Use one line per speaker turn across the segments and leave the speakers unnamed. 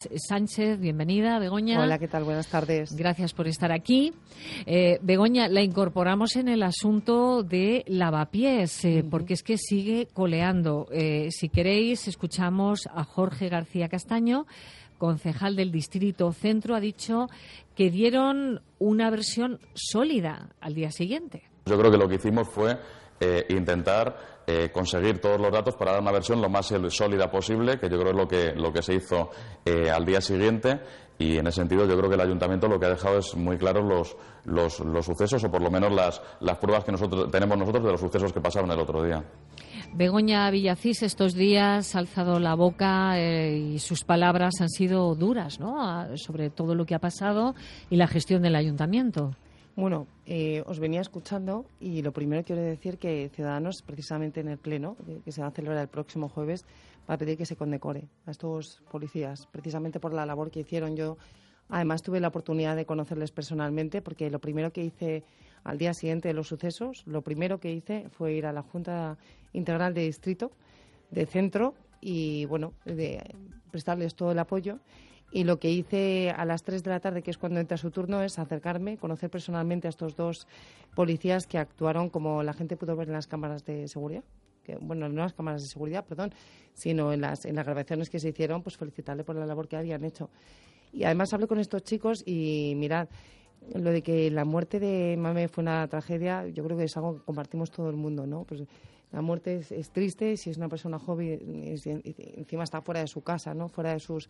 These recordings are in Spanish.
Sánchez, bienvenida, Begoña.
Hola, ¿qué tal? Buenas tardes.
Gracias por estar aquí. Begoña, la incorporamos en el asunto de Lavapiés, porque es que sigue coleando. Si queréis, escuchamos a Jorge García Castaño, concejal del Distrito Centro, ha dicho que dieron una versión sólida al día siguiente.
Yo creo que lo que hicimos fue intentar conseguir todos los datos para dar una versión lo más sólida posible, que yo creo es lo que se hizo al día siguiente, y en ese sentido yo creo que el Ayuntamiento lo que ha dejado es muy claros los sucesos, o por lo menos las pruebas que tenemos nosotros de los sucesos que pasaron el otro día.
Begoña Villacís estos días ha alzado la boca y sus palabras han sido duras, ¿no?, sobre todo lo que ha pasado y la gestión del Ayuntamiento.
Bueno, os venía escuchando y lo primero que quiero decir que Ciudadanos, precisamente en el Pleno, que se va a celebrar el próximo jueves, va a pedir que se condecore a estos policías, precisamente por la labor que hicieron. Yo, además, tuve la oportunidad de conocerles personalmente, porque lo primero que hice al día siguiente de los sucesos, lo primero que hice fue ir a la Junta Integral de Distrito, de Centro, y, bueno, de prestarles todo el apoyo. Y lo que hice a las 3 de la tarde, que es cuando entra su turno, es acercarme, conocer personalmente a estos dos policías que actuaron, como la gente pudo ver en las cámaras de seguridad. Bueno, no las cámaras de seguridad, perdón, sino en las grabaciones que se hicieron, pues felicitarle por la labor que habían hecho. Y además hablé con estos chicos y mirad, lo de que la muerte de Mame fue una tragedia, yo creo que es algo que compartimos todo el mundo, ¿no? Pues la muerte es triste, si es una persona joven, encima está fuera de su casa, ¿no?, fuera de sus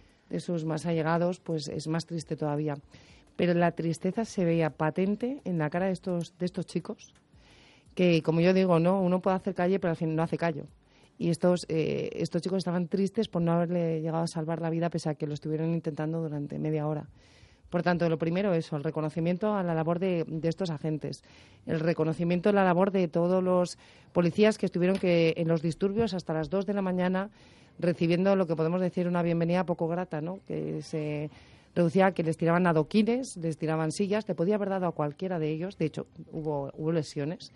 más allegados, pues es más triste todavía. Pero la tristeza se veía patente en la cara de estos chicos, que, como yo digo, no, uno puede hacer calle, pero al fin no hace callo. Y estos chicos estaban tristes por no haberle llegado a salvar la vida, pese a que lo estuvieron intentando durante media hora. Por tanto, lo primero eso, el reconocimiento a la labor de estos agentes, el reconocimiento a la labor de todos los policías que estuvieron en los disturbios hasta las 2 de la mañana, recibiendo lo que podemos decir una bienvenida poco grata, ¿no?, que se reducía a que les tiraban adoquines, les tiraban sillas, le podía haber dado a cualquiera de ellos. De hecho, hubo lesiones.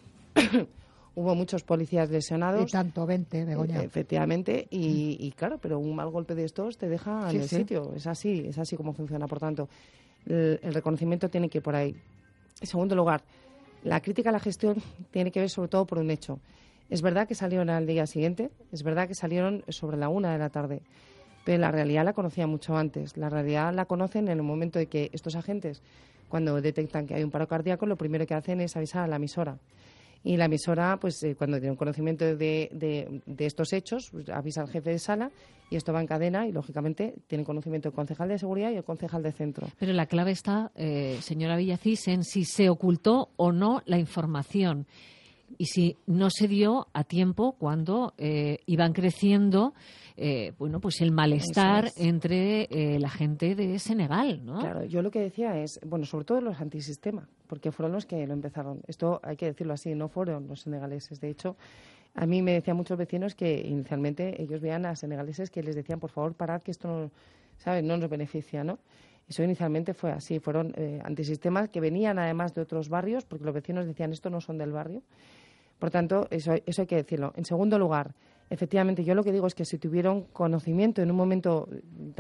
Hubo muchos policías lesionados.
Y tanto, 20, Begoña.
Efectivamente, y claro, pero un mal golpe de estos te deja en el sitio. Es así como funciona. Por tanto, el reconocimiento tiene que ir por ahí. En segundo lugar, la crítica a la gestión tiene que ver sobre todo por un hecho. Es verdad que salieron al día siguiente, es verdad que salieron sobre la 1 de la tarde, pero la realidad la conocían mucho antes. La realidad la conocen en el momento de que estos agentes, cuando detectan que hay un paro cardíaco, lo primero que hacen es avisar a la emisora. Y la emisora, pues cuando tiene un conocimiento de estos hechos, pues, avisa al jefe de sala y esto va en cadena y, lógicamente, tiene conocimiento el concejal de seguridad y el concejal de centro.
Pero la clave está, señora Villacís, en si se ocultó o no la información y si no se dio a tiempo cuando iban creciendo pues el malestar entre la gente de Senegal, ¿no?
Claro, yo lo que decía es, bueno, sobre todo los antisistema, porque fueron los que lo empezaron. Esto hay que decirlo así, no fueron los senegaleses. De hecho, a mí me decían muchos vecinos que inicialmente ellos veían a senegaleses que les decían, por favor, parad, que esto no nos beneficia, ¿no? Eso inicialmente fue así, fueron antisistemas que venían además de otros barrios, porque los vecinos decían, estos no son del barrio. Por tanto, eso hay que decirlo. En segundo lugar, efectivamente, yo lo que digo es que si tuvieron conocimiento en un momento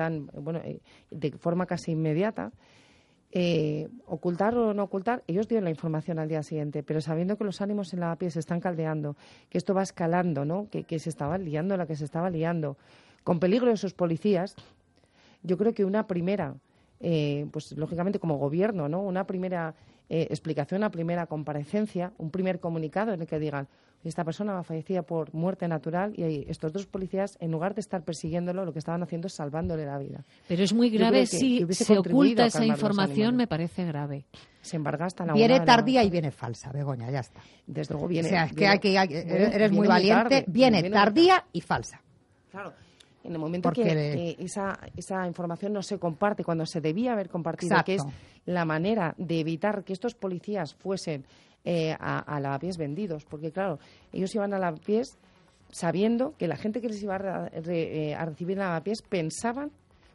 de forma casi inmediata, ocultar o no ocultar, ellos dieron la información al día siguiente, pero sabiendo que los ánimos en Lavapiés se están caldeando, que esto va escalando, ¿no?, que se estaba liando la que se estaba liando, con peligro de esos policías, yo creo que una primera, pues lógicamente como gobierno, ¿no?, una primera explicación, una primera comparecencia, un primer comunicado en el que digan, esta persona fallecía por muerte natural y estos dos policías, en lugar de estar persiguiéndolo, lo que estaban haciendo es salvándole la vida.
Pero es muy grave si se oculta esa información, me parece grave.
Se embarga hasta la
Viene tardía y viene falsa, Begoña, ya está.
Desde luego viene.
O sea, es que eres muy valiente. Viene tardía y falsa.
Claro. En el momento que esa información no se comparte cuando se debía haber compartido, exacto, que es la manera de evitar que estos policías fuesen a Lavapiés vendidos, porque claro, ellos iban a Lavapiés sabiendo que la gente que les iba a recibir en Lavapiés pensaban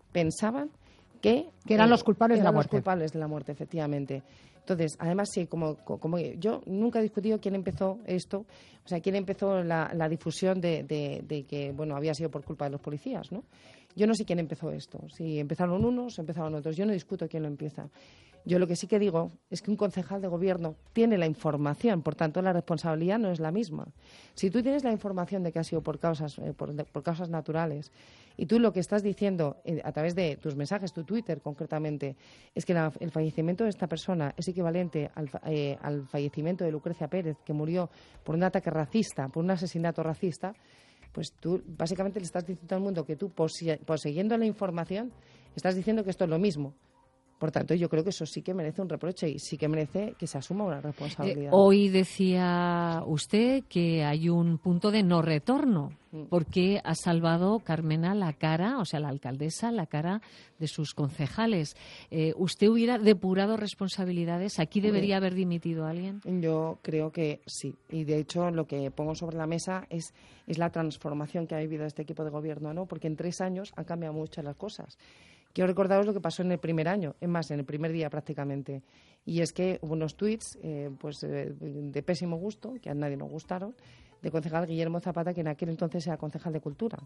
que
eran los culpables de la muerte.
Los culpables de la muerte, efectivamente. Entonces, además, sí, como yo nunca he discutido quién empezó esto, o sea, quién empezó la difusión de que, bueno, había sido por culpa de los policías, ¿no? Yo no sé quién empezó esto, si empezaron unos o empezaron otros. Yo no discuto quién lo empieza. Yo lo que sí que digo es que un concejal de gobierno tiene la información, por tanto la responsabilidad no es la misma. Si tú tienes la información de que ha sido por causas naturales y tú lo que estás diciendo a través de tus mensajes, tu Twitter concretamente, es que el fallecimiento de esta persona es equivalente al fallecimiento de Lucrecia Pérez, que murió por un ataque racista, por un asesinato racista, pues tú básicamente le estás diciendo al mundo que tú, poseyendo la información, estás diciendo que esto es lo mismo. Por tanto, yo creo que eso sí que merece un reproche y sí que merece que se asuma una responsabilidad.
Hoy decía usted que hay un punto de no retorno, porque ha salvado Carmena la cara, o sea, la alcaldesa, la cara de sus concejales. ¿Usted hubiera depurado responsabilidades? ¿Aquí debería haber dimitido a alguien?
Yo creo que sí. Y, de hecho, lo que pongo sobre la mesa es la transformación que ha vivido este equipo de gobierno, ¿no? Porque en 3 años han cambiado muchas las cosas. Quiero recordaros lo que pasó en el primer año, es más, en el primer día prácticamente. Y es que hubo unos tuits de pésimo gusto, que a nadie nos gustaron, de concejal Guillermo Zapata, que en aquel entonces era concejal de Cultura.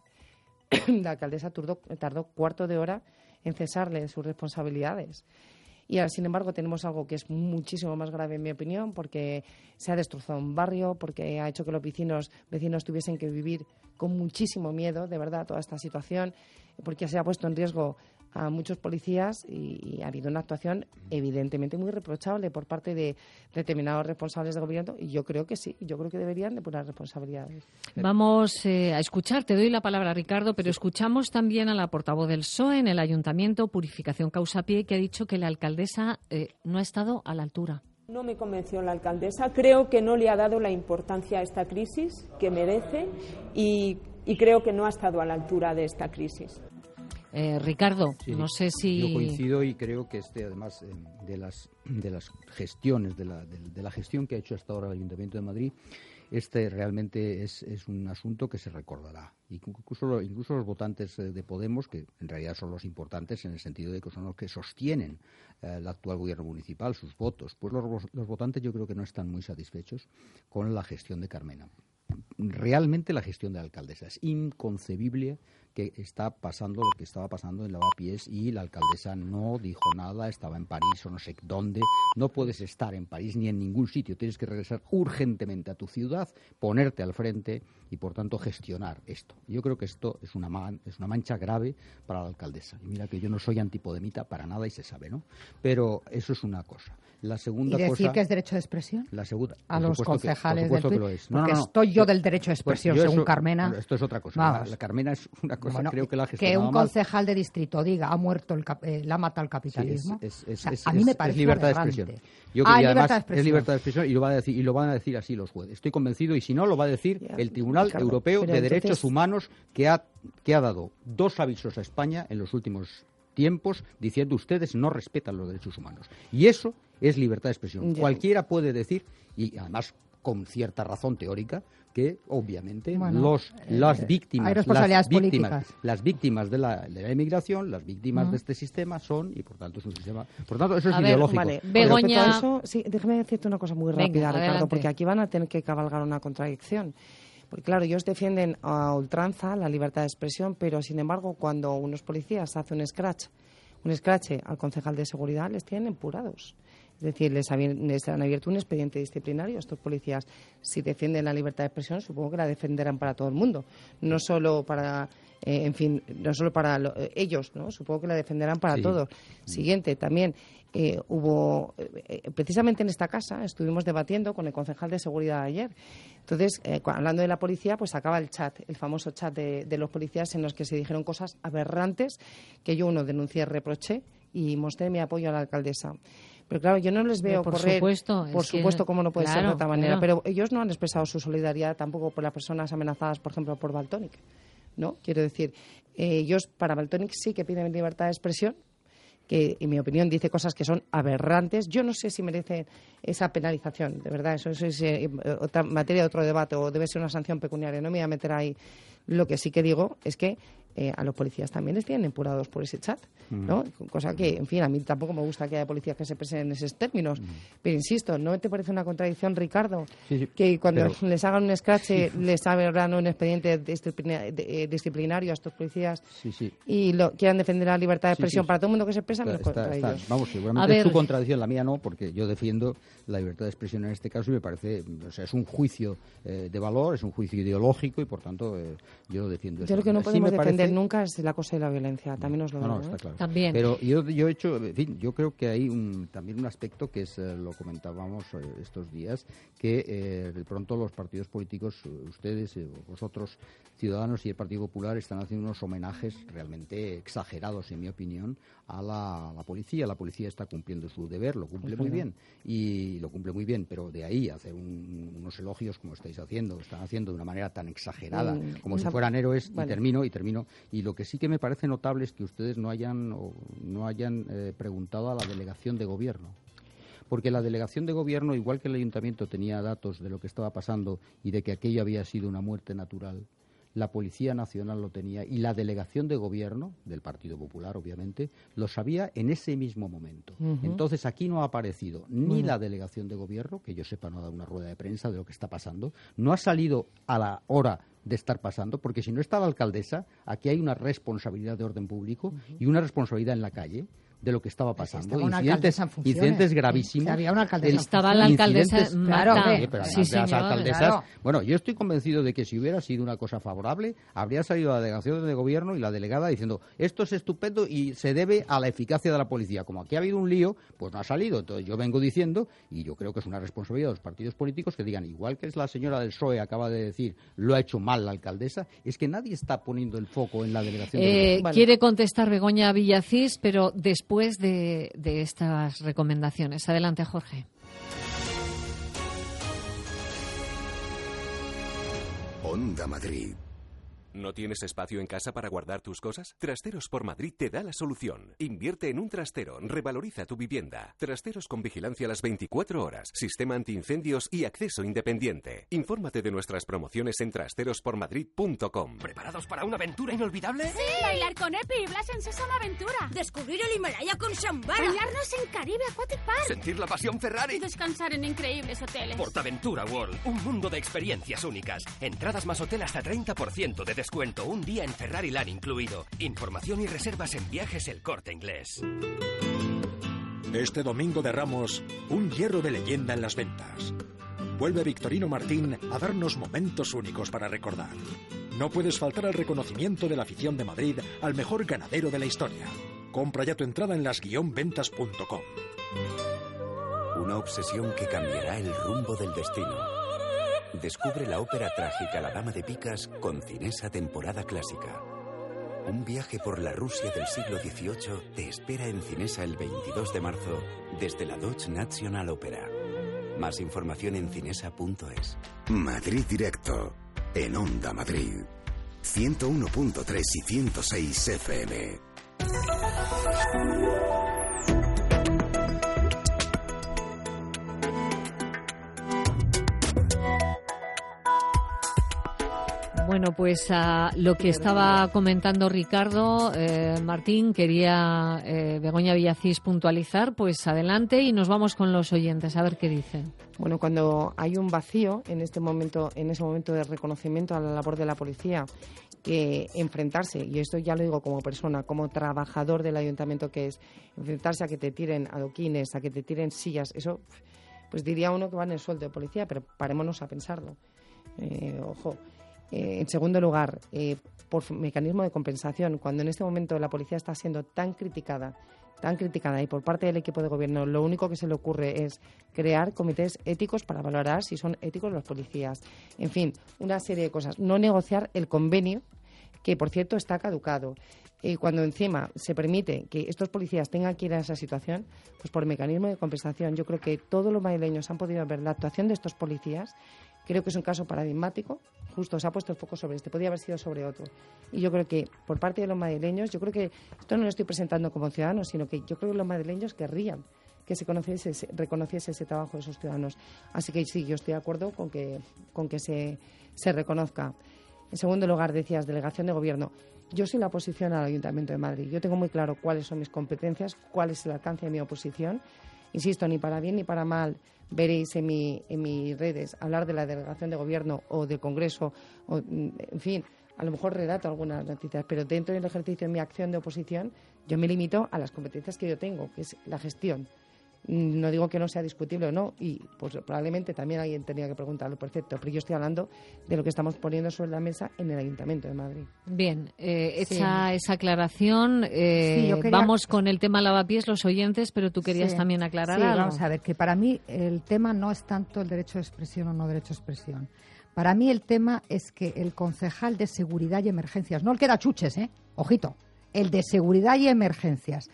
La alcaldesa tardó cuarto de hora en cesarle de sus responsabilidades. Y ahora, sin embargo, tenemos algo que es muchísimo más grave, en mi opinión, porque se ha destrozado un barrio, porque ha hecho que los vecinos tuviesen que vivir con muchísimo miedo, de verdad, toda esta situación, porque se ha puesto en riesgo a muchos policías y ha habido una actuación evidentemente muy reprochable por parte de determinados responsables de gobierno, y yo creo que sí, yo creo que deberían depurar responsabilidades.
Vamos a escuchar, te doy la palabra, Ricardo, pero escuchamos también a la portavoz del PSOE en el Ayuntamiento, Purificación Causapié, que ha dicho que la alcaldesa no ha estado a la altura.
No me convenció la alcaldesa, creo que no le ha dado la importancia a esta crisis que merece y creo que no ha estado a la altura de esta crisis.
Ricardo,
sí,
no sé si...
Yo coincido y creo que además de las gestiones, de la gestión que ha hecho hasta ahora el Ayuntamiento de Madrid, realmente es un asunto que se recordará. Incluso los votantes de Podemos, que en realidad son los importantes en el sentido de que son los que sostienen el actual gobierno municipal, sus votos, pues los votantes yo creo que no están muy satisfechos con la gestión de Carmena. Realmente la gestión de la alcaldesa es inconcebible que está pasando lo que estaba pasando en Lavapiés y la alcaldesa no dijo nada, estaba en París o no sé dónde. No puedes estar en París ni en ningún sitio, tienes que regresar urgentemente a tu ciudad, ponerte al frente y por tanto gestionar esto. Yo creo que esto es una mancha grave para la alcaldesa. Y mira que yo no soy antipodemita para nada y se sabe, ¿no? Pero eso es una cosa. La segunda
¿Y decir
cosa,
que es derecho de expresión?
La segunda,
a los concejales del
que lo es.
Porque estoy yo del derecho de expresión, según Carmena.
Esto es otra cosa. La Carmena es una cosa, creo que la gestionaba
que un concejal de distrito diga ha muerto la ha matado el capitalismo. A mí me parece
es libertad de expresión. Yo creo que además es libertad de expresión y lo van a decir así los jueces. Estoy convencido, y si no lo va a decir el Tribunal Europeo de Derechos Humanos, que ha dado 2 avisos a España en los últimos tiempos diciendo ustedes no respetan los derechos humanos. Y eso es libertad de expresión. Cualquiera puede decir, y además con cierta razón teórica, que obviamente las víctimas de la inmigración, las víctimas de este sistema son, y por tanto es un sistema, por tanto eso es ideológico.
Vale.
Begoña,
sí, déjame decirte una cosa muy rápida, Ricardo,
adelante.
porque aquí van a tener que cabalgar una contradicción. Porque claro, ellos defienden a ultranza la libertad de expresión, pero sin embargo cuando unos policías hacen un escrache al concejal de seguridad, les tienen empurados. Es decir, les han abierto un expediente disciplinario a estos policías. Si defienden la libertad de expresión, supongo que la defenderán para todo el mundo, no solo para, ellos, ¿no? Supongo que la defenderán para todos. Siguiente, también hubo, precisamente en esta casa, estuvimos debatiendo con el concejal de seguridad ayer. Entonces, hablando de la policía, pues acaba el chat, el famoso chat de los policías en los que se dijeron cosas aberrantes que yo denuncié, reproché y mostré mi apoyo a la alcaldesa. Pero claro, yo no les veo correr, por supuesto, como no puede ser de otra manera, pero ellos no han expresado su solidaridad tampoco por las personas amenazadas, por ejemplo, por Valtònyc, ¿no? Quiero decir, ellos para Valtònyc sí que piden libertad de expresión, que en mi opinión dice cosas que son aberrantes. Yo no sé si merece esa penalización, de verdad, eso es otra materia de otro debate, o debe ser una sanción pecuniaria, no me voy a meter ahí. Lo que sí que digo es que a los policías también les tienen empurados por ese chat, ¿no? Cosa que, en fin, a mí tampoco me gusta que haya policías que se expresen en esos términos. Pero insisto, ¿no te parece una contradicción, Ricardo, que cuando les hagan un escrache les abran un expediente disciplinario a estos policías y quieran defender la libertad de expresión para todo el mundo que se expresa?
Vamos, seguramente es su contradicción, la mía no, porque yo defiendo la libertad de expresión en este caso y me parece, o sea, es un juicio de valor, es un juicio ideológico y por tanto yo defiendo eso.
Yo lo que no podemos defender nunca es el acoso y la violencia, también os lo digo.
No, está claro.
También.
Pero yo he hecho, en fin, yo creo que hay también un aspecto que es, lo comentábamos estos días, que de pronto los partidos políticos, ustedes, vosotros, Ciudadanos y el Partido Popular, están haciendo unos homenajes realmente exagerados, en mi opinión, a la policía. La policía está cumpliendo su deber, lo cumple muy bien, pero de ahí hacer unos elogios como estáis haciendo, están haciendo de una manera tan exagerada, como si fueran héroes, y termino. Y lo que sí que me parece notable es que ustedes no hayan preguntado a la delegación de gobierno. Porque la delegación de gobierno, igual que el ayuntamiento tenía datos de lo que estaba pasando y de que aquello había sido una muerte natural, la Policía Nacional lo tenía y la delegación de gobierno, del Partido Popular obviamente, lo sabía en ese mismo momento. Entonces aquí no ha aparecido ni la delegación de gobierno, que yo sepa no ha dado una rueda de prensa de lo que está pasando, no ha salido a la hora de estar pasando, porque si no está la alcaldesa, aquí hay una responsabilidad de orden público y una responsabilidad en la calle de lo que estaba pasando. Incidentes gravísimos.
Había una alcaldesa.
Estaba la alcaldesa.
Claro. Bueno, yo estoy convencido de que si hubiera sido una cosa favorable, habría salido la delegación de gobierno y la delegada diciendo esto es estupendo y se debe a la eficacia de la policía. Como aquí ha habido un lío, pues no ha salido. Entonces yo vengo diciendo, y yo creo que es una responsabilidad de los partidos políticos que digan, igual que es la señora del PSOE acaba de decir, lo ha hecho mal la alcaldesa, es que nadie está poniendo el foco en la delegación de gobierno.
Quiere contestar Begoña Villacís, pero después de estas recomendaciones. Adelante, Jorge.
Onda Madrid.
¿No tienes espacio en casa para guardar tus cosas? Trasteros por Madrid te da la solución. Invierte en un trastero, revaloriza tu vivienda. Trasteros con vigilancia las 24 horas, sistema antiincendios y acceso independiente. Infórmate de nuestras promociones en trasterospormadrid.com.
¿Preparados para una aventura inolvidable?
¡Sí! Bailar con Epi y Blas en Sésamo Aventura.
Descubrir el Himalaya con Shambhala.
Bailarnos en Caribe Aquatic Park.
Sentir la pasión Ferrari.
Y descansar en increíbles hoteles.
Portaventura World, un mundo de experiencias únicas. Entradas más hotel hasta 30% de descuento, un día en Ferrari Land incluido. Información y reservas en Viajes El Corte Inglés.
Este domingo de Ramos, un hierro de leyenda en las ventas. Vuelve Victorino Martín a darnos momentos únicos para recordar. No puedes faltar al reconocimiento de la afición de Madrid al mejor ganadero de la historia. Compra ya tu entrada en las-ventas.com.
Una obsesión que cambiará el rumbo del destino. Descubre la ópera trágica La Dama de Picas con Cinesa temporada clásica. Un viaje por la Rusia del siglo XVIII te espera en Cinesa el 22 de marzo desde la Deutsche National Opera. Más información en cinesa.es.
Madrid Directo, en Onda Madrid. 101.3 y 106 FM.
Bueno, pues a lo que estaba comentando Ricardo, Martín, quería Begoña Villacís puntualizar, pues adelante y nos vamos con los oyentes a ver qué dicen.
Bueno, cuando hay un vacío en ese momento de reconocimiento a la labor de la policía, que enfrentarse, y esto ya lo digo como persona, como trabajador del ayuntamiento que es, enfrentarse a que te tiren adoquines, a que te tiren sillas, eso, pues diría uno que va en el sueldo de policía, pero parémonos a pensarlo. Ojo. En segundo lugar, por mecanismo de compensación, cuando en este momento la policía está siendo tan criticada y por parte del equipo de gobierno lo único que se le ocurre es crear comités éticos para valorar si son éticos los policías. En fin, una serie de cosas. No negociar el convenio, que por cierto está caducado. Cuando encima se permite que estos policías tengan que ir a esa situación, pues por mecanismo de compensación, yo creo que todos los madrileños han podido ver la actuación de estos policías. Creo que es un caso paradigmático, justo se ha puesto el foco sobre este, podría haber sido sobre otro. Y yo creo que por parte de los madrileños, yo creo que esto no lo estoy presentando como ciudadanos, sino que yo creo que los madrileños querrían que se reconociese ese trabajo de esos ciudadanos. Así que sí, yo estoy de acuerdo con que se reconozca. En segundo lugar, decías, delegación de gobierno. Yo soy la oposición al Ayuntamiento de Madrid. Yo tengo muy claro cuáles son mis competencias, cuál es el alcance de mi oposición. Insisto, ni para bien ni para mal veréis en mis redes hablar de la delegación de gobierno o del Congreso, o, en fin, a lo mejor relato algunas noticias, pero dentro del ejercicio de mi acción de oposición yo me limito a las competencias que yo tengo, que es la gestión. No digo que no sea discutible o no, y pues probablemente también alguien tenía que preguntarlo, perfecto, pero yo estoy hablando de lo que estamos poniendo sobre la mesa en el Ayuntamiento de Madrid.
Bien, hecha esa aclaración, vamos con el tema lavapiés, los oyentes, pero tú querías también aclarar algo.
Vamos a ver, que para mí el tema no es tanto el derecho de expresión o no derecho de expresión. Para mí el tema es que el concejal de Seguridad y Emergencias, no el que da chuches, ojito, el de Seguridad y Emergencias,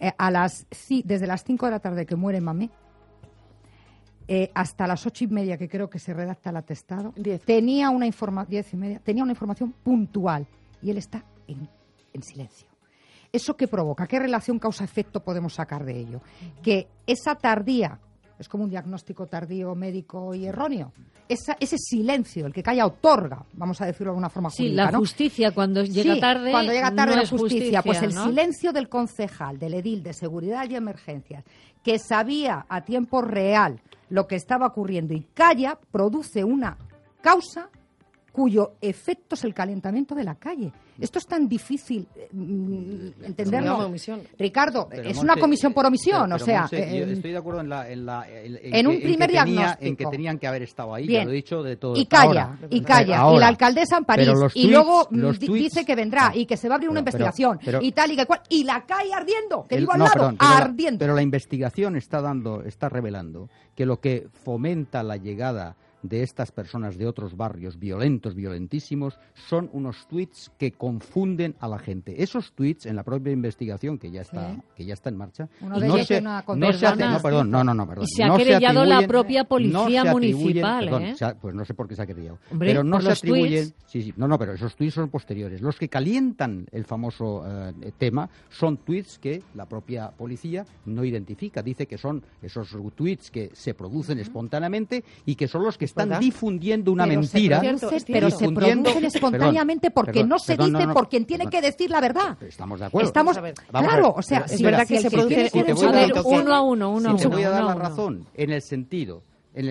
desde las 5 de la tarde que muere Mamé, hasta las 8:30 que creo que se redacta el atestado, tenía una información puntual y él está en silencio. ¿Eso qué provoca? ¿Qué relación causa-efecto podemos sacar de ello? Que esa tardía, es como un diagnóstico tardío médico y erróneo, ese silencio, el que calla otorga, vamos a decirlo de alguna forma jurídica,
la justicia cuando llega tarde
cuando llega tarde
no
la
es
justicia, pues el
¿no?
silencio del concejal, del edil de Seguridad y Emergencias, que sabía a tiempo real lo que estaba ocurriendo y calla, produce una causa cuyo efecto es el calentamiento de la calle. Esto es tan difícil entenderlo. Ricardo, pero es una comisión por omisión, o sea...
yo estoy de acuerdo
en un primer diagnóstico.
En que tenían que haber estado ahí,
bien,
ya lo he dicho de todo.
Y calla. Y la alcaldesa en París, y luego dice que vendrá y que se va a abrir una investigación y tal y que cual, y la calle ardiendo, que vivo al lado, ardiendo.
Pero la investigación está revelando que lo que fomenta la llegada de estas personas de otros barrios violentísimos, son unos tuits que confunden a la gente. Esos tuits, en la propia investigación que ya está en marcha,
Y se ha querellado la propia policía municipal,
pues no sé por qué se ha querellado. Pero no se atribuyen... pero esos tuits son posteriores. Los que calientan el famoso tema son tuits que la propia policía no identifica. Dice que son esos tuits que se producen espontáneamente y que son los que están difundiendo una mentira.
Pero se producen espontáneamente porque no se dice por quien tiene que decir la verdad.
Estamos de acuerdo.
Claro, o sea,
es verdad que se produce
uno a uno.
Te voy a dar la razón en el sentido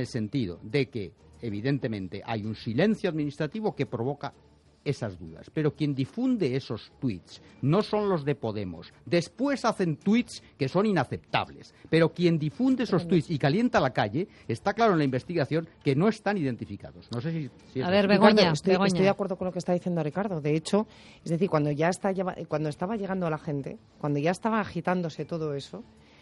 de que evidentemente hay un silencio administrativo que provoca esas dudas. Pero quien difunde esos tuits no son los de Podemos. Después hacen tuits que son inaceptables. Pero quien difunde esos tuits y calienta la calle, está claro en la investigación que no están identificados. No sé si
a ver, Begoña,
estoy de acuerdo con lo que está diciendo Ricardo. De hecho, es decir, cuando estaba llegando la gente, cuando ya estaba agitándose todo eso,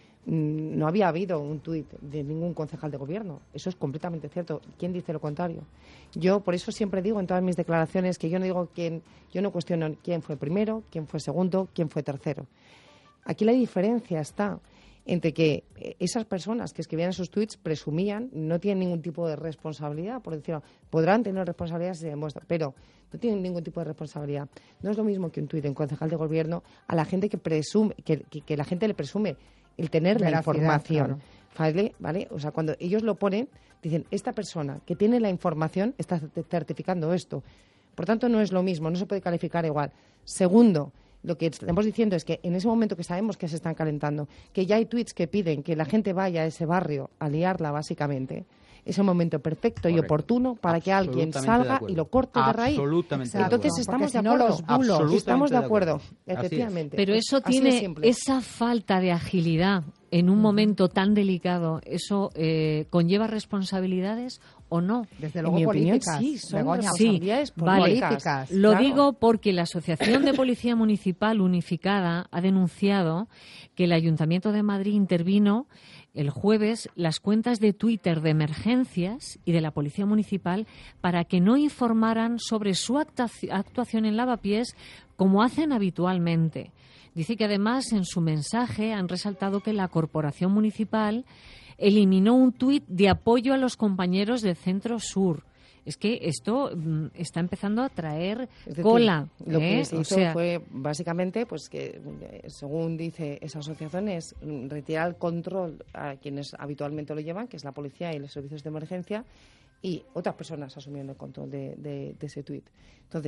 no había habido un tuit de ningún concejal de gobierno. Eso es completamente cierto. ¿Quién dice lo contrario? Yo por eso siempre digo en todas mis declaraciones que yo no cuestiono quién fue primero, quién fue segundo, quién fue tercero. Aquí la diferencia está entre que esas personas que escribían esos tuits presumían, no tienen ningún tipo de responsabilidad, por decirlo, podrán tener responsabilidad si se demuestra, pero no tienen ningún tipo de responsabilidad. No es lo mismo que un tuit de un concejal de gobierno a la gente que presume, que la gente le presume el tener la información, claro. ¿Vale? O sea, cuando ellos lo ponen, dicen, esta persona que tiene la información está certificando esto. Por tanto, no es lo mismo, no se puede calificar igual. Segundo, lo que estamos diciendo es que en ese momento que sabemos que se están calentando, que ya hay tuits que piden que la gente vaya a ese barrio a liarla, básicamente, es el momento perfecto y oportuno para que alguien salga y lo corte de raíz. Entonces estamos de acuerdo. Estamos de acuerdo, efectivamente.
Pero eso tiene esa falta de agilidad en un momento tan delicado. ¿Eso conlleva responsabilidades o no?
Desde luego,
en mi opinión,
políticas.
sí, son responsabilidades políticas.
Lo digo porque la Asociación de Policía Municipal Unificada ha denunciado que el Ayuntamiento de Madrid intervino el jueves las cuentas de Twitter de emergencias y de la Policía Municipal para que no informaran sobre su actuación en Lavapiés como hacen habitualmente. Dice que además en su mensaje han resaltado que la Corporación Municipal eliminó un tuit de apoyo a los compañeros del Centro Sur. Es que esto está empezando a traer cola.
Lo que se hizo fue básicamente, pues que según dice esa asociación, es retirar el control a quienes habitualmente lo llevan, que es la policía y los servicios de emergencia, y otras personas asumieron el control de ese tuit. Entonces,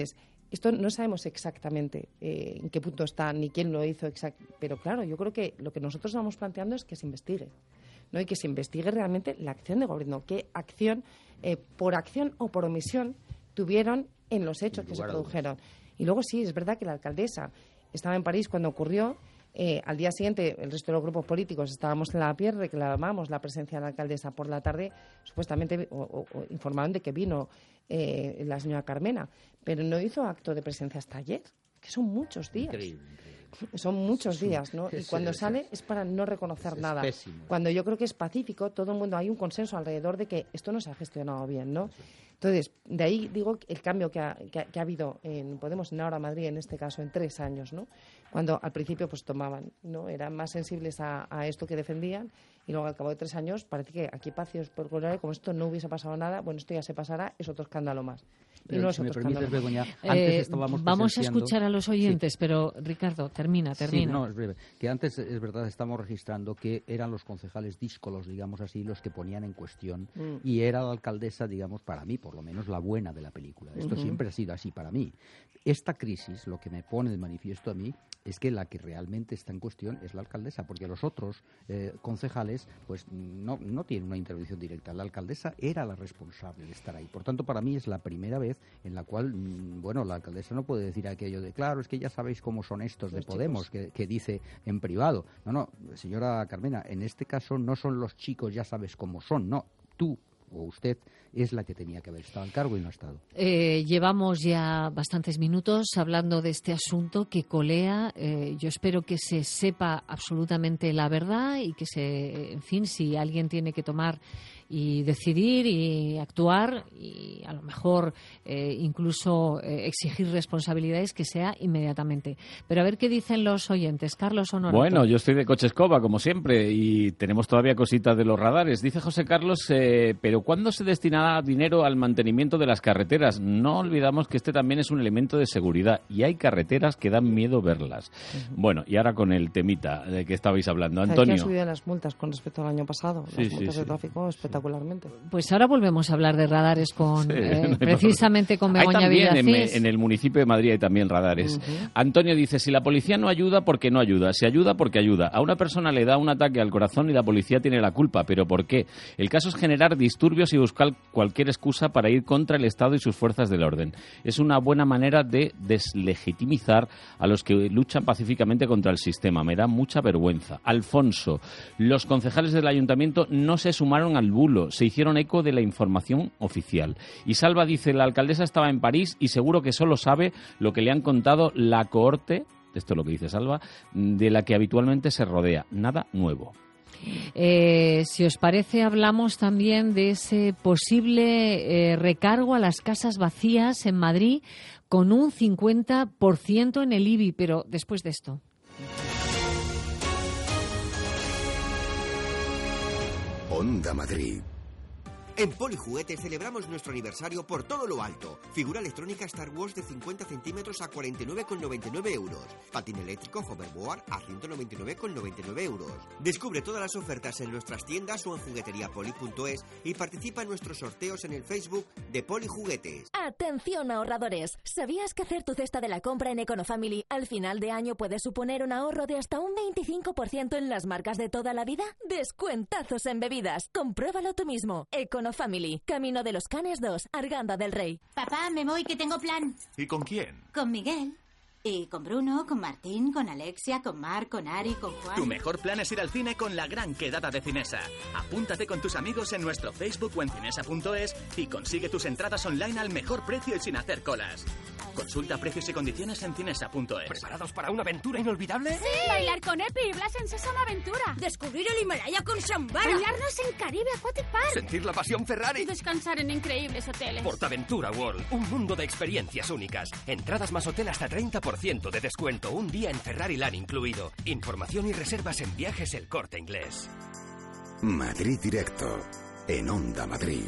Esto no sabemos exactamente en qué punto está ni quién lo hizo, pero claro, yo creo que lo que nosotros estamos planteando es que se investigue, ¿no? Y que se investigue realmente la acción de gobierno, qué acción, por acción o por omisión, tuvieron en los hechos que se produjeron. Y luego sí, es verdad que la alcaldesa estaba en París cuando ocurrió. Al día siguiente, el resto de los grupos políticos estábamos en la piel, reclamamos la presencia de la alcaldesa. Por la tarde, supuestamente, o informaron de que vino la señora Carmena, pero no hizo acto de presencia hasta ayer, que son muchos días.
Increíble.
Son muchos días, ¿no? Y cuando sale es para no reconocer nada. Pésimo. Cuando yo creo que es pacífico, todo el mundo, hay un consenso alrededor de que esto no se ha gestionado bien, ¿no? Entonces, de ahí digo el cambio que ha habido en Podemos, en Ahora Madrid, en este caso, en 3 años, ¿no? Cuando al principio pues tomaban, ¿no? Eran más sensibles a esto que defendían, y luego al cabo de 3 años parece que aquí pacios por contrario, como esto no hubiese pasado nada, bueno, esto ya se pasará, es otro escándalo más.
Pero
no
si me permites,
Begoña,
antes
vamos a escuchar a los oyentes, sí. Pero Ricardo, termina.
Sí, no, es breve. Que antes, es verdad, estamos registrando que eran los concejales díscolos, digamos así, los que ponían en cuestión, y era la alcaldesa, digamos, para mí, por lo menos, la buena de la película. Esto siempre ha sido así para mí. Esta crisis, lo que me pone de manifiesto a mí, es que la que realmente está en cuestión es la alcaldesa, porque los otros concejales pues no tienen una intervención directa. La alcaldesa era la responsable de estar ahí. Por tanto, para mí es la primera vez en la cual, bueno, la alcaldesa no puede decir aquello de, claro, es que ya sabéis cómo son estos de Podemos, que dice en privado. No, señora Carmena, en este caso no son los chicos, ya sabes cómo son, no, tú o usted es la que tenía que haber estado al cargo y no ha estado.
Llevamos ya bastantes minutos hablando de este asunto que colea. Yo espero que se sepa absolutamente la verdad y que en fin, si alguien tiene que tomar y decidir y actuar y a lo mejor incluso exigir responsabilidades, que sea inmediatamente. Pero a ver qué dicen los oyentes. Carlos Honorato.
Bueno, yo estoy de coche escoba, como siempre, y tenemos todavía cositas de los radares. Dice José Carlos, pero ¿cuándo se destinará dinero al mantenimiento de las carreteras? No olvidamos que este también es un elemento de seguridad y hay carreteras que dan miedo verlas. Bueno, y ahora con el temita de que estabais hablando. Antonio.
¿Sabes que han subido las multas con respecto al año pasado? Las multas de tráfico espectacularmente.
Pues ahora volvemos a hablar de radares con precisamente con Begoña Villacís.
En el municipio de Madrid hay también radares. Antonio dice, si la policía no ayuda, ¿por qué no ayuda? Si ayuda, porque ayuda. A una persona le da un ataque al corazón y la policía tiene la culpa. ¿Pero por qué? El caso es generar disturbios y buscar cualquier excusa para ir contra el Estado y sus fuerzas del orden. Es una buena manera de deslegitimizar a los que luchan pacíficamente contra el sistema. Me da mucha vergüenza. Alfonso, los concejales del ayuntamiento no se sumaron al bulo, se hicieron eco de la información oficial. Y Salva dice, la alcaldesa estaba en París y seguro que solo sabe lo que le han contado la cohorte, esto es lo que dice Salva, de la que habitualmente se rodea. Nada nuevo.
Si os parece, hablamos también de ese posible recargo a las casas vacías en Madrid con un 50% en el IBI, pero después de esto.
Onda Madrid.
En Polijuguetes celebramos nuestro aniversario por todo lo alto. Figura electrónica Star Wars de 50 centímetros a 49,99 euros. Patín eléctrico Hoverboard a 199,99 euros. Descubre todas las ofertas en nuestras tiendas o en jugueteriapoli.es y participa en nuestros sorteos en el Facebook de Polijuguetes.
Atención ahorradores. ¿Sabías que hacer tu cesta de la compra en Econofamily al final de año puede suponer un ahorro de hasta un 25% en las marcas de toda la vida? Descuentazos en bebidas. Compruébalo tú mismo. Econofamily, Camino de los Canes 2, Arganda del Rey.
Papá, me voy, que tengo plan.
¿Y con quién?
Con Miguel. Y con Bruno, con Martín, con Alexia, con Marc, con Ari, con Juan.
Tu mejor plan es ir al cine con la gran quedada de Cinesa. Apúntate con tus amigos en nuestro Facebook o en cinesa.es y consigue tus entradas online al mejor precio y sin hacer colas. Consulta precios y condiciones en cinesa.es.
¿Preparados para una aventura inolvidable?
¡Sí! Bailar con Epi y Blas en Sésamo Aventura.
Descubrir el Himalaya con Shambhala.
Bañarnos en Caribe Aquatic Park.
Sentir la pasión Ferrari.
Y descansar en increíbles hoteles.
Portaventura World, un mundo de experiencias únicas. Entradas más hotel hasta 30% de descuento. Un día en Ferrari Land incluido. Información y reservas en Viajes El Corte Inglés.
Madrid Directo, en Onda Madrid.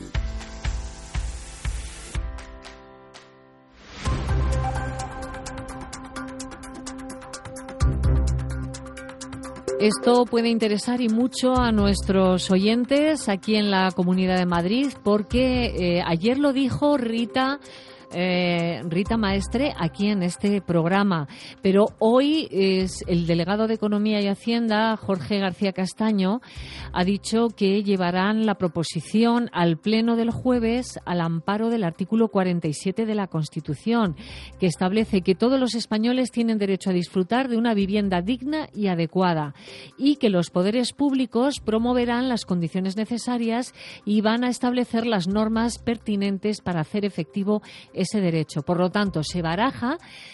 Esto puede interesar y mucho a nuestros oyentes aquí en la Comunidad de Madrid porque ayer lo dijo Rita Rita Maestre aquí en este programa. Pero hoy es el delegado de Economía y Hacienda, Jorge García Castaño, ha dicho que llevarán la proposición al Pleno del jueves al amparo del artículo 47 de la Constitución, que establece que todos los españoles tienen derecho a disfrutar de una vivienda digna y adecuada y que los poderes públicos promoverán las condiciones necesarias y van a establecer las normas pertinentes para hacer efectivo ese derecho. Por lo tanto, se baraja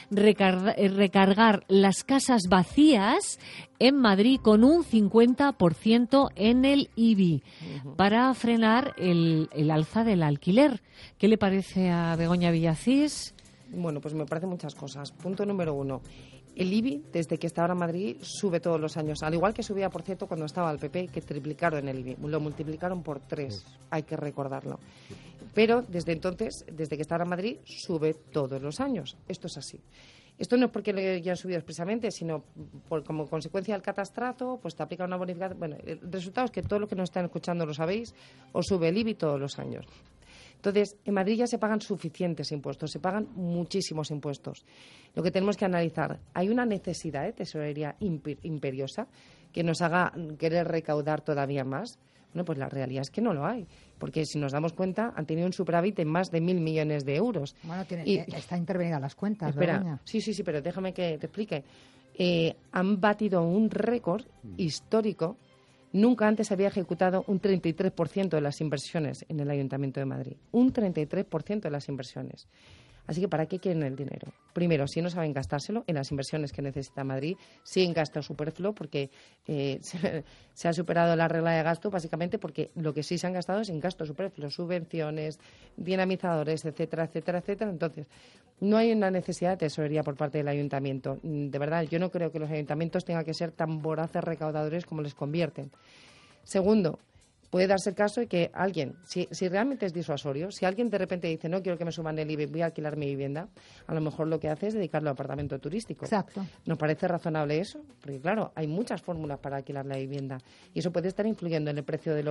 recargar las casas vacías en Madrid con un 50% en el IBI para frenar el alza del alquiler. ¿Qué le parece a Begoña Villacís?
Bueno, pues me parecen muchas cosas. Punto número 1. El IBI, desde que está ahora en Madrid, sube todos los años. Al igual que subía, por cierto, cuando estaba el PP, que triplicaron el IBI. Lo multiplicaron por 3, hay que recordarlo. Pero desde entonces, desde que está ahora en Madrid, sube todos los años. Esto es así. Esto no es porque lo hayan subido expresamente, sino como consecuencia del catastrazo, pues te aplica una bonificación. Bueno, el resultado es que todos los que nos están escuchando lo sabéis, os sube el IBI todos los años. Entonces, en Madrid ya se pagan suficientes impuestos, se pagan muchísimos impuestos. Lo que tenemos que analizar, hay una necesidad de tesorería imperiosa que nos haga querer recaudar todavía más. Bueno, pues la realidad es que no lo hay, porque si nos damos cuenta, han tenido un superávit de más de 1.000 millones de euros.
Bueno, está intervenida las cuentas,
espera,
Begoña.
Sí, pero déjame que te explique. Han batido un récord histórico. Nunca antes había ejecutado un 33% de las inversiones en el Ayuntamiento de Madrid. Un 33% de las inversiones. Así que, ¿para qué quieren el dinero? Primero, si no saben gastárselo en las inversiones que necesita Madrid, sí en gasto superfluo, porque se ha superado la regla de gasto, básicamente porque lo que sí se han gastado es en gasto superfluo, subvenciones, dinamizadores, etcétera, etcétera, etcétera. Entonces, no hay una necesidad de tesorería por parte del Ayuntamiento. De verdad, yo no creo que los ayuntamientos tengan que ser tan voraces recaudadores como les convierten. Segundo, puede darse el caso de que alguien, si realmente es disuasorio, si alguien de repente dice no quiero que me suban el IBI, voy a alquilar mi vivienda, a lo mejor lo que hace es dedicarlo a apartamento turístico.
Exacto.
¿Nos parece razonable eso? Porque claro, hay muchas fórmulas para alquilar la vivienda y eso puede estar influyendo en el precio de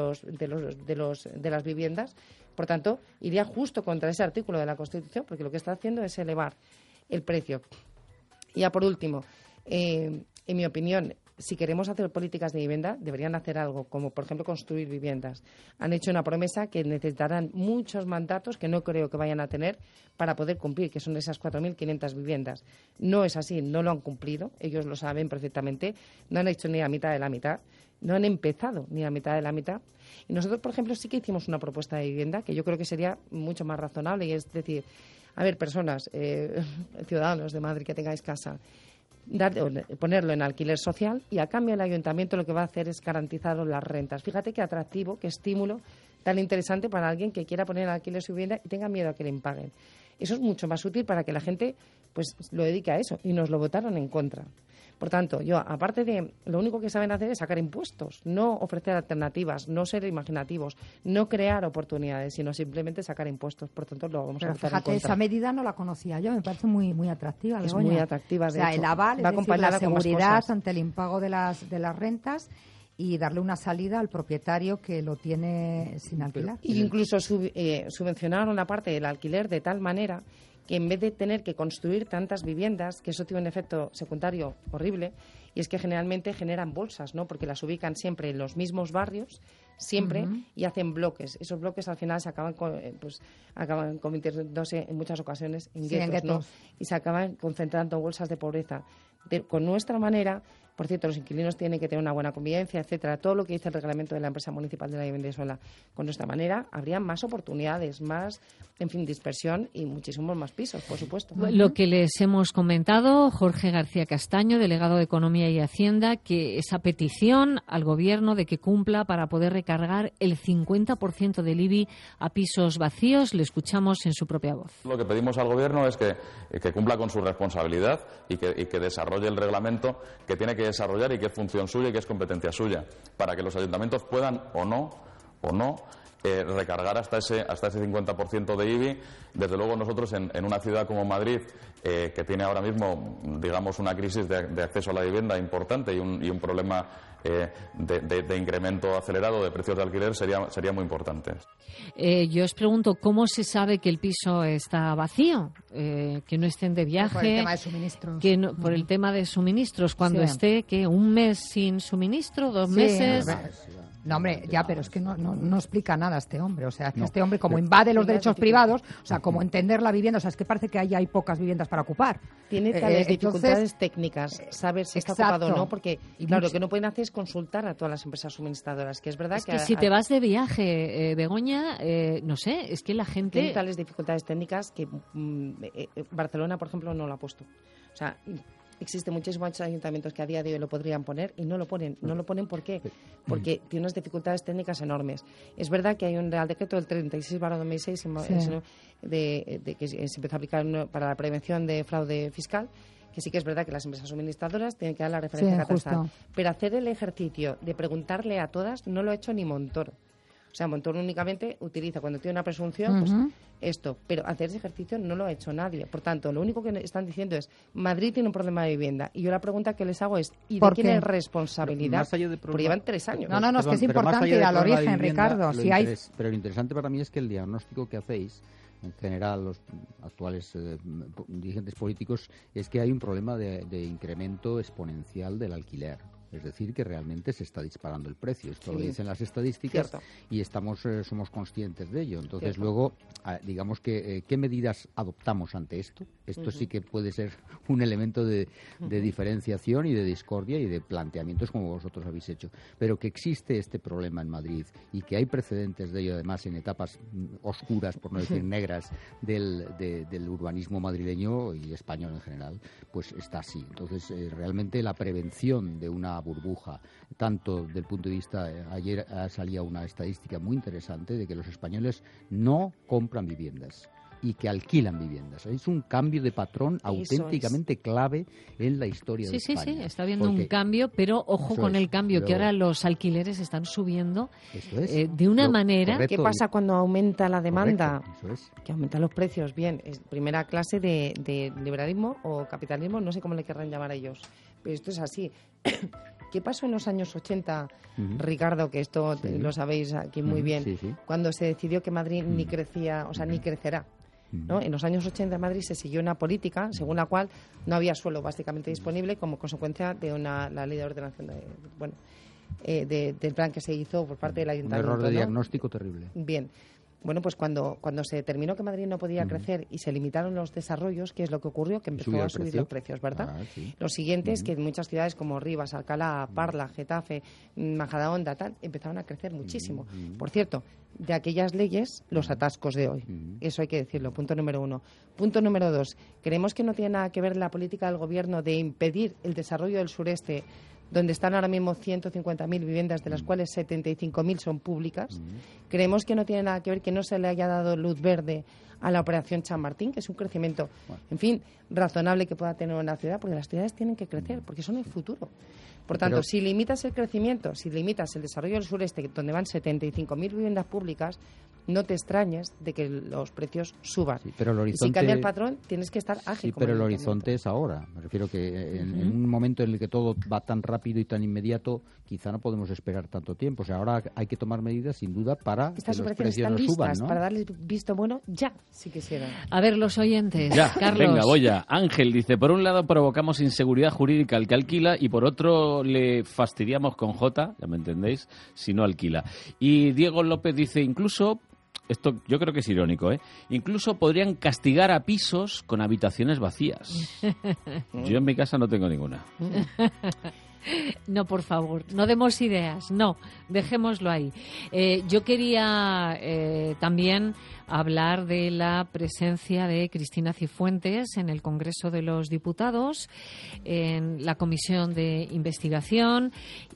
las viviendas. Por tanto, iría justo contra ese artículo de la Constitución, porque lo que está haciendo es elevar el precio. Y ya por último, en mi opinión, si queremos hacer políticas de vivienda, deberían hacer algo, como por ejemplo construir viviendas. Han hecho una promesa que necesitarán muchos mandatos que no creo que vayan a tener para poder cumplir, que son esas 4.500 viviendas. No es así, no lo han cumplido, ellos lo saben perfectamente, no han hecho ni la mitad de la mitad, no han empezado ni la mitad de la mitad. Y nosotros, por ejemplo, sí que hicimos una propuesta de vivienda que yo creo que sería mucho más razonable, y es decir, a ver, personas, ciudadanos de Madrid que tengáis casa, ponerlo en alquiler social y a cambio el ayuntamiento lo que va a hacer es garantizaros las rentas. Fíjate qué atractivo, qué estímulo tan interesante para alguien que quiera poner en alquiler su vivienda y tenga miedo a que le impaguen. Eso es mucho más útil para que la gente pues lo dedique a eso y nos lo votaron en contra. Por tanto, yo, aparte de lo único que saben hacer es sacar impuestos, no ofrecer alternativas, no ser imaginativos, no crear oportunidades, sino simplemente sacar impuestos. Por tanto, lo vamos a votar en contra.
Esa medida no la conocía yo, me parece muy atractiva.
Es muy atractiva, de hecho.
El aval, es decir, la seguridad ante el impago de las rentas y darle una salida al propietario que lo tiene sin alquilar.
Y incluso subvencionar una parte del alquiler de tal manera que en vez de tener que construir tantas viviendas, que eso tiene un efecto secundario horrible, y es que generalmente generan bolsas, ¿no? Porque las ubican siempre en los mismos barrios, siempre, y hacen bloques. Esos bloques al final se acaban convirtiéndose en muchas ocasiones en guetos, ¿no? Y se acaban concentrando bolsas de pobreza. Con nuestra manera, por cierto, los inquilinos tienen que tener una buena convivencia, etcétera. Todo lo que dice el reglamento de la empresa municipal de la vivienda sola. Con nuestra manera habría más oportunidades, más, dispersión y muchísimos más pisos, por supuesto.
Lo que les hemos comentado, Jorge García Castaño, delegado de Economía y Hacienda, que esa petición al Gobierno de que cumpla para poder recargar el 50% del IBI a pisos vacíos, le escuchamos en su propia voz.
Lo que pedimos al Gobierno es que cumpla con su responsabilidad y que desarrolle el reglamento que tiene que desarrollar y que es función suya y que es competencia suya, para que los ayuntamientos puedan o no recargar hasta ese 50% de IBI. Desde luego nosotros en una ciudad como Madrid, que tiene ahora mismo, digamos, una crisis de acceso a la vivienda importante y un problema de incremento acelerado de precios de alquiler, sería muy importante.
Yo os pregunto, ¿cómo se sabe que el piso está vacío? Que no estén de viaje.
Por el tema de suministros.
Por el tema de suministros. Cuando esté, ¿qué? ¿Un mes sin suministro? ¿2
Sí,
meses?
No, hombre, ya, pero es que no explica nada este hombre. O sea, que este hombre, como invade los derechos privados, o sea, como entender la vivienda, o sea, es que parece que hay pocas viviendas para ocupar.
Tiene tales dificultades técnicas, saber si está ocupado o no, porque, claro, lo que no pueden hacer es consultar a todas las empresas suministradoras, que es verdad
que si te vas de viaje, Begoña, no sé, es que la gente...
Tiene tales dificultades técnicas que Barcelona, por ejemplo, no lo ha puesto. O sea... Existen muchísimos ayuntamientos que a día de hoy lo podrían poner y no lo ponen. No lo ponen, ¿por qué? Porque tiene unas dificultades técnicas enormes. Es verdad que hay un Real Decreto del 36/2006 de que se empezó a aplicar para la prevención de fraude fiscal, que sí que es verdad que las empresas suministradoras tienen que dar la referencia catastral. Pero hacer el ejercicio de preguntarle a todas no lo ha hecho ni Montoro. O sea, Montoro únicamente utiliza, cuando tiene una presunción, pues esto. Pero hacer ese ejercicio no lo ha hecho nadie. Por tanto, lo único que están diciendo es, Madrid tiene un problema de vivienda. Y yo la pregunta que les hago es, ¿y de quién es responsabilidad? Porque llevan 3 años.
No, es que es importante ir al origen, Ricardo.
Pero lo interesante para mí es que el diagnóstico que hacéis, en general los actuales dirigentes políticos, es que hay un problema de incremento exponencial del alquiler. Es decir, que realmente se está disparando el precio. Esto lo dicen las estadísticas. Cierto. Y somos conscientes de ello. Entonces, luego, digamos que ¿qué medidas adoptamos ante esto? Esto sí que puede ser un elemento de diferenciación y de discordia y de planteamientos como vosotros habéis hecho. Pero que existe este problema en Madrid y que hay precedentes de ello, además, en etapas oscuras, por no decir negras, del urbanismo madrileño y español en general, pues está así. Entonces, realmente la prevención de una burbuja, tanto del punto de vista, ayer salía una estadística muy interesante de que los españoles no compran viviendas y que alquilan viviendas. Es un cambio de patrón auténticamente clave en la historia de España.
Sí, está habiendo un cambio, pero ojo con el cambio, que ahora los alquileres están subiendo de una manera...
¿Qué pasa cuando aumenta la demanda? Que aumentan los precios. Bien, es primera clase de liberalismo o capitalismo, no sé cómo le querrán llamar a ellos, pero esto es así. ¿Qué pasó en los años 80, Ricardo, que esto lo sabéis aquí muy bien, cuando se decidió que Madrid ni crecía, o sea, ni crecerá? ¿No? En los años 80 en Madrid se siguió una política según la cual no había suelo básicamente disponible como consecuencia de la ley de ordenación del plan que se hizo por parte del ayuntamiento.
Un error de diagnóstico terrible.
Bien. Bueno, pues cuando se determinó que Madrid no podía crecer y se limitaron los desarrollos, ¿qué es lo que ocurrió? Que empezó a subir los precios, ¿verdad? Lo siguiente es que en muchas ciudades como Rivas, Alcalá, Parla, Getafe, Majadahonda, tal, empezaron a crecer muchísimo. Por cierto, de aquellas leyes, los atascos de hoy. Eso hay que decirlo, punto número 1. Punto número 2, creemos que no tiene nada que ver la política del Gobierno de impedir el desarrollo del sureste, donde están ahora mismo 150.000 viviendas, de las cuales 75.000 son públicas. Creemos que no tiene nada que ver que no se le haya dado luz verde a la operación Chamartín, que es un crecimiento, en fin, razonable que pueda tener una ciudad, porque las ciudades tienen que crecer, porque son el futuro. Por tanto, si limitas el crecimiento, si limitas el desarrollo del sureste, donde van 75.000 viviendas públicas, no te extrañes de que los precios suban.
Sí, pero el horizonte...
Y si cambia el patrón, tienes que estar ágil.
Sí, pero el horizonte es ahora. Me refiero que en un momento en el que todo va tan rápido y tan inmediato, quizá no podemos esperar tanto tiempo. O sea, ahora hay que tomar medidas, sin duda, para que los precios no suban, ¿no?
Para darles visto bueno ya, si quisieran.
A ver, los oyentes.
Ya,
Carlos.
Venga, voy ya. Ángel dice, por un lado provocamos inseguridad jurídica al que alquila y por otro le fastidiamos con J, ya me entendéis, si no alquila. Y Diego López dice, incluso... Esto yo creo que es irónico, ¿eh? Incluso podrían castigar a pisos con habitaciones vacías. Yo en mi casa no tengo ninguna.
No, por favor, no demos ideas, no, dejémoslo ahí. Yo quería también hablar de la presencia de Cristina Cifuentes en el Congreso de los Diputados, en la Comisión de Investigación,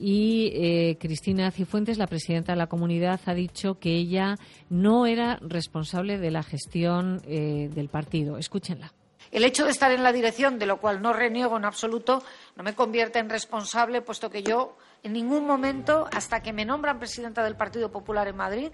y Cristina Cifuentes, la presidenta de la comunidad, ha dicho que ella no era responsable de la gestión del partido. Escúchenla.
El hecho de estar en la dirección, de lo cual no reniego en absoluto, no me convierte en responsable, puesto que yo en ningún momento, hasta que me nombran presidenta del Partido Popular en Madrid,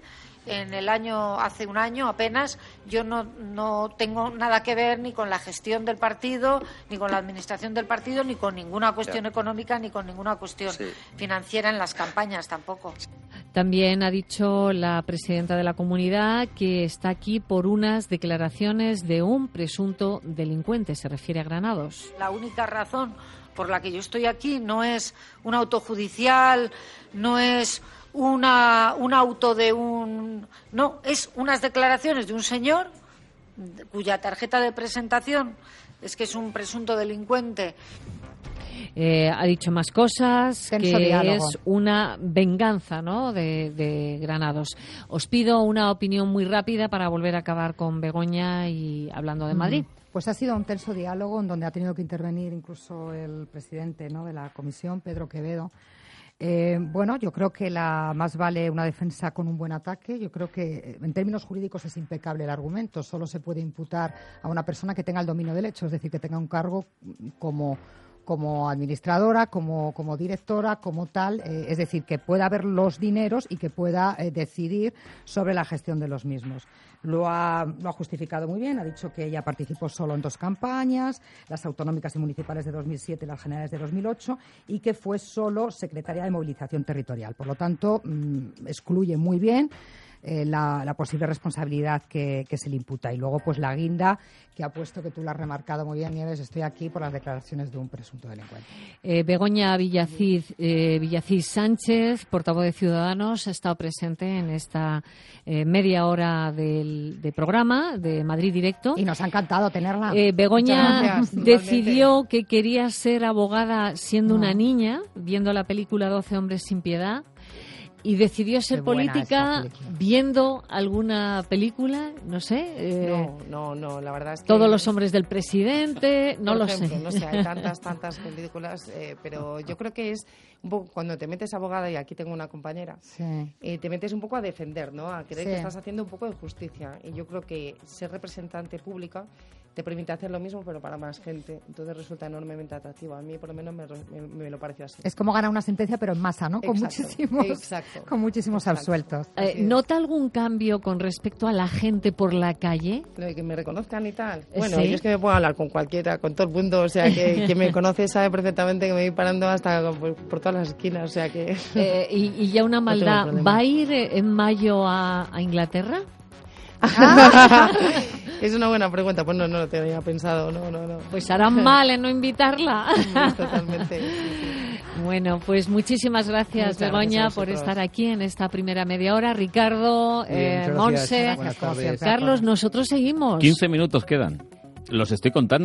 hace un año apenas, yo no tengo nada que ver ni con la gestión del partido, ni con la administración del partido, ni con ninguna cuestión económica, ni con ninguna cuestión financiera en las campañas tampoco.
También ha dicho la presidenta de la comunidad que está aquí por unas declaraciones de un presunto delincuente, se refiere a Granados.
La única razón por la que yo estoy aquí no es un auto judicial, no es un auto de un... No, es unas declaraciones de un señor cuya tarjeta de presentación es que es un presunto delincuente.
Ha dicho más cosas, que es una venganza, ¿no?, de Granados. Os pido una opinión muy rápida para volver a acabar con Begoña y hablando de Madrid.
Pues ha sido un tenso diálogo en donde ha tenido que intervenir incluso el presidente, ¿no?, de la comisión, Pedro Quevedo. Bueno, yo creo que más vale una defensa con un buen ataque. Yo creo que en términos jurídicos es impecable el argumento. Solo se puede imputar a una persona que tenga el dominio del hecho, es decir, que tenga un cargo como administradora, como directora, como tal, es decir, que pueda ver los dineros y que pueda decidir sobre la gestión de los mismos. Lo ha justificado muy bien, ha dicho que ella participó solo en 2 campañas, las autonómicas y municipales de 2007 y las generales de 2008, y que fue solo secretaria de Movilización Territorial. Por lo tanto, excluye muy bien la posible responsabilidad que se le imputa. Y luego, pues la guinda que ha puesto, que tú la has remarcado muy bien, Nieves, estoy aquí por las declaraciones de un presunto delincuente.
Begoña Villacís Sánchez, portavoz de Ciudadanos, ha estado presente en esta media hora de programa de Madrid Directo.
Y nos ha encantado tenerla.
Begoña decidió que quería ser abogada siendo una niña, viendo la película 12 hombres sin piedad. ¿Y decidió ser política viendo alguna película? No sé.
No, la verdad es que...
Todos los hombres del presidente, no lo sé.
No sé, hay tantas películas, pero yo creo que es un poco cuando te metes abogada, y aquí tengo una compañera, te metes un poco a defender, ¿no? A creer que estás haciendo un poco de justicia. Y yo creo que ser representante pública te permite hacer lo mismo, pero para más gente. Entonces resulta enormemente atractivo. A mí, por lo menos, me lo pareció así.
Es como ganar una sentencia, pero en masa, ¿no? Con muchísimos absueltos.
¿Nota algún cambio con respecto a la gente por la calle?
Que me reconozcan y tal. Bueno, yo es que me puedo hablar con cualquiera, con todo el mundo. O sea, que quien me conoce sabe perfectamente que me voy parando hasta por todas las esquinas. O sea, que...
y ya una maldad. ¿Va a ir en mayo a Inglaterra?
Es una buena pregunta, pues no lo tenía pensado, no.
Pues harán mal en no invitarla.
Totalmente.
Bueno, pues muchísimas gracias, Begoña, por estar aquí en esta primera media hora. Ricardo, Monse, Carlos, nosotros seguimos.
15 minutos quedan. Los estoy contando.